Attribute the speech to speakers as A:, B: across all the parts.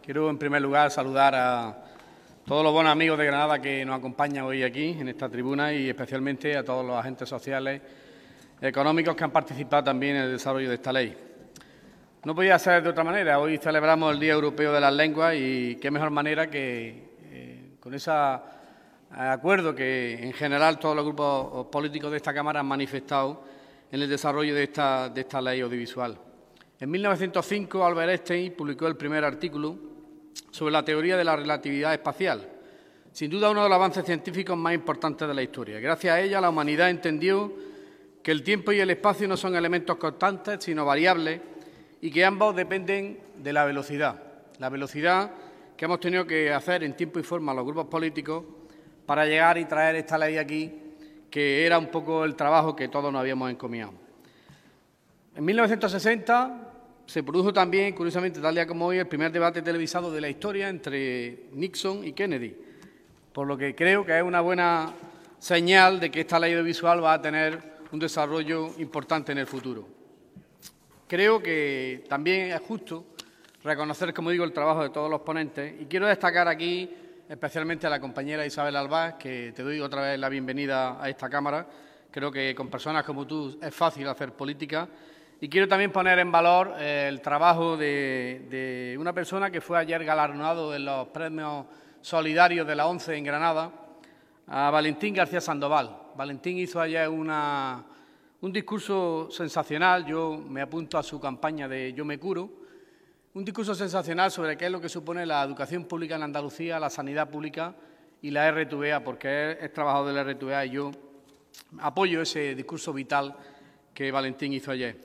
A: Quiero, en primer lugar, saludar a todos los buenos amigos de Granada que nos acompañan hoy aquí, en esta tribuna, y especialmente a todos los agentes sociales económicos que han participado también en el desarrollo de esta ley. No podía ser de otra manera. Hoy celebramos el Día Europeo de las Lenguas y qué mejor manera que con ese acuerdo que, en general, todos los grupos políticos de esta Cámara han manifestado en el desarrollo de esta ley audiovisual. En 1905, Albert Einstein publicó el primer artículo sobre la teoría de la relatividad espacial, sin duda uno de los avances científicos más importantes de la historia. Gracias a ella, la humanidad entendió que el tiempo y el espacio no son elementos constantes, sino variables, y que ambos dependen de la velocidad que hemos tenido que hacer en tiempo y forma los grupos políticos para llegar y traer esta ley aquí, que era un poco el trabajo que todos nos habíamos encomiado. En 1960 se produjo también, curiosamente, tal día como hoy, el primer debate televisado de la historia entre Nixon y Kennedy, por lo que creo que es una buena señal de que esta ley audiovisual va a tener un desarrollo importante en el futuro. Creo que también es justo reconocer, como digo, el trabajo de todos los ponentes, y quiero destacar aquí especialmente a la compañera Isabel Albás, que te doy otra vez la bienvenida a esta Cámara. Creo que con personas como tú es fácil hacer política. Y quiero también poner en valor el trabajo de una persona que fue ayer galardonado en los premios solidarios de la ONCE en Granada, a Valentín García Sandoval. Valentín hizo ayer un discurso sensacional. Yo me apunto a su campaña de Yo me curo. Un discurso sensacional sobre qué es lo que supone la educación pública en Andalucía, la sanidad pública y la RTVA, porque es trabajador de la RTVA y yo apoyo ese discurso vital que Valentín hizo ayer.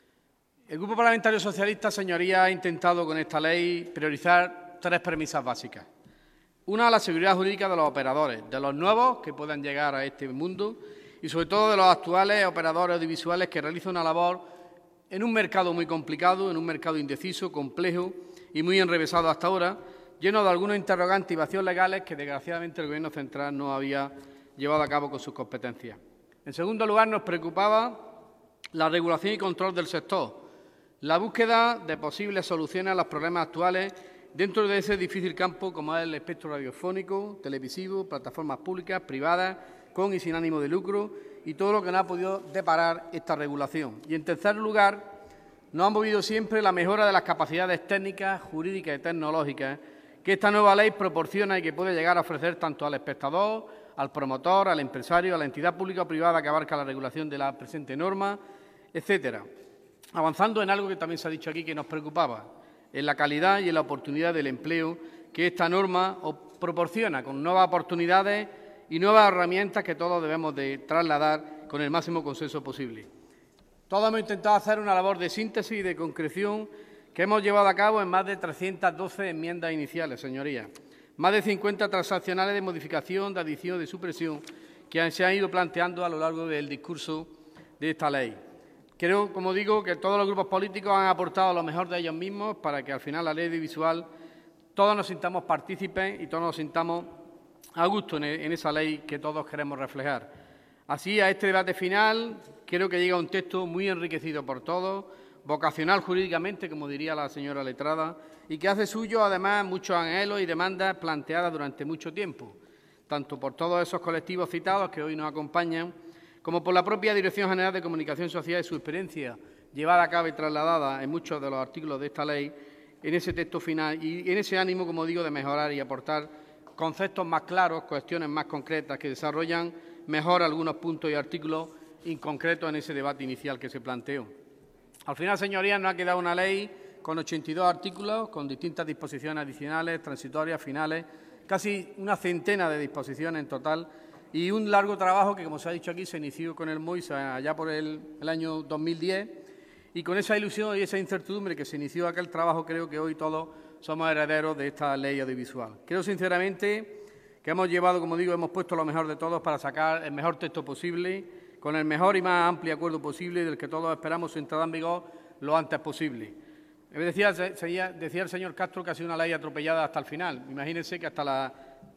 A: El Grupo Parlamentario Socialista, señorías, ha intentado con esta ley priorizar tres premisas básicas. Una, la seguridad jurídica de los operadores, de los nuevos que puedan llegar a este mundo y, sobre todo, de los actuales operadores audiovisuales que realizan una labor en un mercado muy complicado, en un mercado indeciso, complejo y muy enrevesado hasta ahora, lleno de algunos interrogantes y vacíos legales que, desgraciadamente, el Gobierno central no había llevado a cabo con sus competencias. En segundo lugar, nos preocupaba la regulación y control del sector, la búsqueda de posibles soluciones a los problemas actuales dentro de ese difícil campo como es el espectro radiofónico, televisivo, plataformas públicas, privadas, con y sin ánimo de lucro y todo lo que nos ha podido deparar esta regulación. Y, en tercer lugar, nos ha movido siempre la mejora de las capacidades técnicas, jurídicas y tecnológicas que esta nueva ley proporciona y que puede llegar a ofrecer tanto al espectador, al promotor, al empresario, a la entidad pública o privada que abarca la regulación de la presente norma, etcétera. Avanzando en algo que también se ha dicho aquí que nos preocupaba, en la calidad y en la oportunidad del empleo que esta norma proporciona, con nuevas oportunidades y nuevas herramientas que todos debemos de trasladar con el máximo consenso posible. Todos hemos intentado hacer una labor de síntesis y de concreción que hemos llevado a cabo en más de 312 enmiendas iniciales, señorías, más de 50 transaccionales de modificación, de adición, de supresión, que se han ido planteando a lo largo del discurso de esta ley. Creo, como digo, que todos los grupos políticos han aportado lo mejor de ellos mismos para que al final la ley audiovisual todos nos sintamos partícipes y todos nos sintamos a gusto en esa ley que todos queremos reflejar. Así, a este debate final, creo que llega un texto muy enriquecido por todos, vocacional jurídicamente, como diría la señora letrada, y que hace suyo, además, muchos anhelos y demandas planteadas durante mucho tiempo, tanto por todos esos colectivos citados que hoy nos acompañan, como por la propia Dirección General de Comunicación Social y su experiencia llevada a cabo y trasladada en muchos de los artículos de esta ley, en ese texto final y en ese ánimo, como digo, de mejorar y aportar conceptos más claros, cuestiones más concretas que desarrollan mejor algunos puntos y artículos inconcretos en ese debate inicial que se planteó. Al final, señorías, nos ha quedado una ley con 82 artículos, con distintas disposiciones adicionales, transitorias, finales, casi una centena de disposiciones en total, y un largo trabajo que, como se ha dicho aquí, se inició con el MOIS allá por el año 2010, y con esa ilusión y esa incertidumbre que se inició aquel trabajo, creo que hoy todos somos herederos de esta ley audiovisual. Creo sinceramente que hemos llevado, como digo, hemos puesto lo mejor de todos para sacar el mejor texto posible, con el mejor y más amplio acuerdo posible, del que todos esperamos su entrada en vigor lo antes posible. Decía el señor Castro que ha sido una ley atropellada hasta el final. Imagínense que hasta las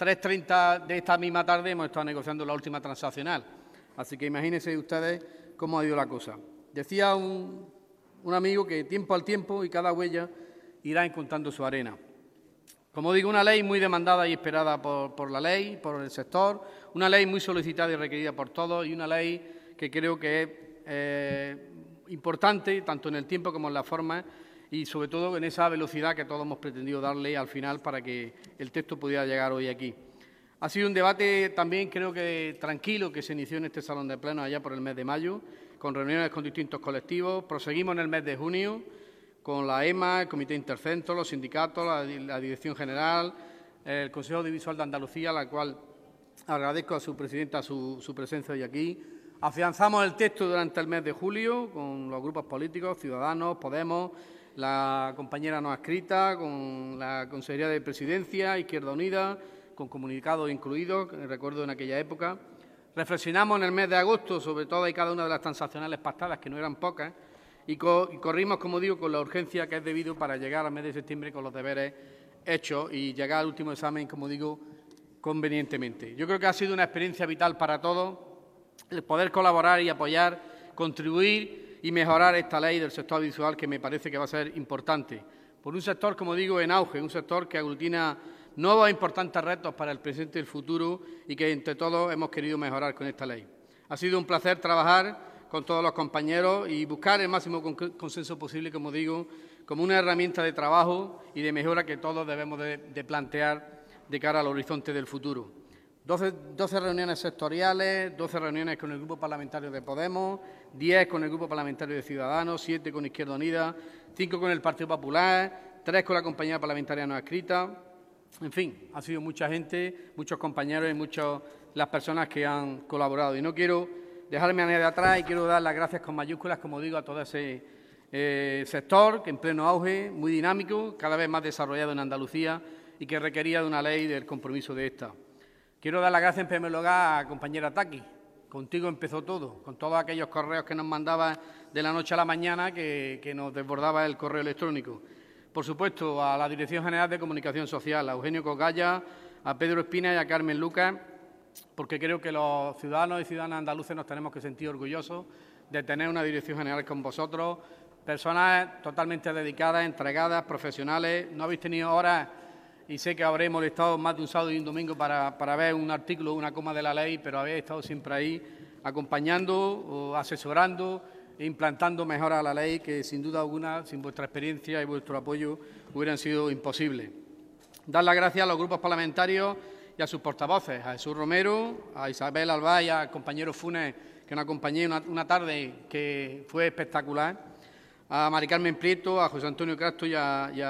A: 3:30 de esta misma tarde hemos estado negociando la última transaccional. Así que imagínense ustedes cómo ha ido la cosa. Decía un amigo que tiempo al tiempo y cada huella irá encontrando su arena. Como digo, una ley muy demandada y esperada por la ley, por el sector, una ley muy solicitada y requerida por todos y una ley que creo que es importante tanto en el tiempo como en la forma y sobre todo en esa velocidad que todos hemos pretendido darle al final para que el texto pudiera llegar hoy aquí. Ha sido un debate también creo que tranquilo que se inició en este salón de pleno allá por el mes de mayo, con reuniones con distintos colectivos. Proseguimos en el mes de junio con la EMA, el Comité Intercentro, los sindicatos, la Dirección General, el Consejo Audiovisual de Andalucía, a la cual agradezco a su presidenta su presencia hoy aquí. Afianzamos el texto durante el mes de julio con los grupos políticos, Ciudadanos, Podemos, la compañera no adscrita, con la Consejería de Presidencia, Izquierda Unida, con comunicados incluidos, recuerdo en aquella época. Reflexionamos en el mes de agosto sobre todas y cada una de las transaccionales pactadas, que no eran pocas, y corrimos, como digo, con la urgencia que es debido para llegar al mes de septiembre con los deberes hechos y llegar al último examen, como digo, convenientemente. Yo creo que ha sido una experiencia vital para todos el poder colaborar y apoyar, contribuir y mejorar esta ley del sector audiovisual, que me parece que va a ser importante. Por un sector, como digo, en auge, un sector que aglutina nuevos e importantes retos para el presente y el futuro y que entre todos hemos querido mejorar con esta ley. Ha sido un placer trabajar con todos los compañeros y buscar el máximo consenso posible, como digo, como una herramienta de trabajo y de mejora que todos debemos de plantear de cara al horizonte del futuro. 12 reuniones sectoriales, 12 reuniones con el Grupo Parlamentario de Podemos, 10 con el Grupo Parlamentario de Ciudadanos, 7 con Izquierda Unida, 5 con el Partido Popular, 3 con la compañía parlamentaria no adscrita. En fin, ha sido mucha gente, muchos compañeros y muchas las personas que han colaborado. Y no quiero dejarme a nadie de atrás y quiero dar las gracias con mayúsculas, como digo, a todo ese sector que en pleno auge, muy dinámico, cada vez más desarrollado en Andalucía y que requería de una ley del compromiso de esta. Quiero dar las gracias en primer lugar a compañera Taqui. Contigo empezó todo, con todos aquellos correos que nos mandaba de la noche a la mañana que nos desbordaba el correo electrónico. Por supuesto, a la Dirección General de Comunicación Social, a Eugenio Cogalla, a Pedro Espina y a Carmen Lucas, porque creo que los ciudadanos y ciudadanas andaluces nos tenemos que sentir orgullosos de tener una Dirección General con vosotros, personas totalmente dedicadas, entregadas, profesionales. No habéis tenido horas, y sé que habréis molestado más de un sábado y un domingo para ver un artículo o una coma de la ley, pero habéis estado siempre ahí acompañando, o asesorando e implantando mejoras a la ley que, sin duda alguna, sin vuestra experiencia y vuestro apoyo, hubieran sido imposibles. Dar las gracias a los grupos parlamentarios y a sus portavoces, a Jesús Romero, a Isabel Albá y al compañero Funes, que nos acompañé una tarde que fue espectacular, a Mari Carmen Prieto, a José Antonio Castro y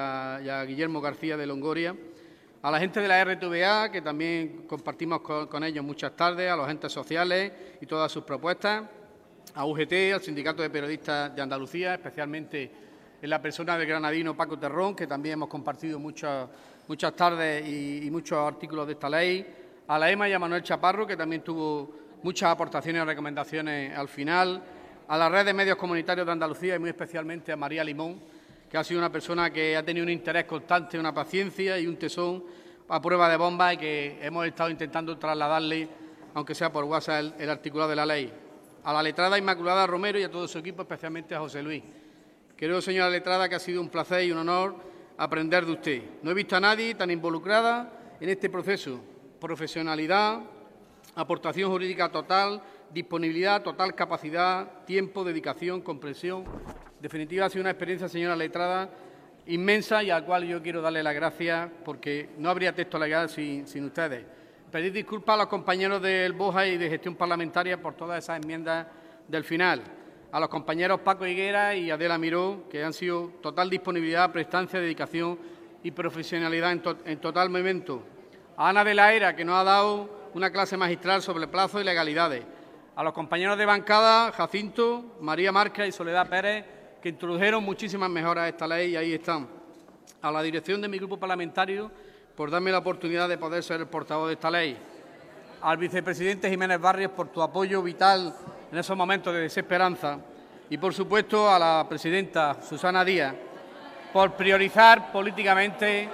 A: a Guillermo García de Longoria, a la gente de la RTVA, que también compartimos con ellos muchas tardes, a los agentes sociales y todas sus propuestas, a UGT, al Sindicato de Periodistas de Andalucía, especialmente en la persona del granadino Paco Terrón, que también hemos compartido muchas tardes y muchos artículos de esta ley, a la EMA y a Manuel Chaparro, que también tuvo muchas aportaciones y recomendaciones al final, a la Red de Medios Comunitarios de Andalucía y muy especialmente a María Limón, que ha sido una persona que ha tenido un interés constante, una paciencia y un tesón a prueba de bomba y que hemos estado intentando trasladarle, aunque sea por WhatsApp, el articulado de la ley. A la letrada Inmaculada Romero y a todo su equipo, especialmente a José Luis. Creo, señora letrada, que ha sido un placer y un honor aprender de usted. No he visto a nadie tan involucrada en este proceso. Profesionalidad, aportación jurídica total, disponibilidad, total capacidad, tiempo, dedicación, comprensión. En definitiva, ha sido una experiencia, señora letrada, inmensa y al cual yo quiero darle las gracias porque no habría texto legal sin ustedes. Pedir disculpas a los compañeros del BOJA y de Gestión Parlamentaria por todas esas enmiendas del final. A los compañeros Paco Higuera y Adela Miró, que han sido total disponibilidad, prestancia, dedicación y profesionalidad en total momento. A Ana de la Era, que nos ha dado una clase magistral sobre plazos y legalidades. A los compañeros de bancada, Jacinto, María Marca y Soledad Pérez, que introdujeron muchísimas mejoras a esta ley y ahí están. A la dirección de mi grupo parlamentario, por darme la oportunidad de poder ser el portavoz de esta ley. Al vicepresidente Jiménez Barrios por tu apoyo vital en esos momentos de desesperanza y, por supuesto, a la presidenta Susana Díaz por priorizar políticamente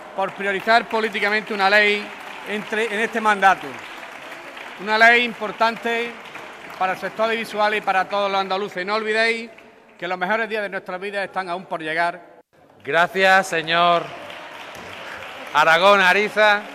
A: una ley en este mandato. Una ley importante para el sector audiovisual y para todos los andaluces. No olvidéis que los mejores días de nuestras vidas están aún por llegar.
B: Gracias, señor Aragón, Ariza.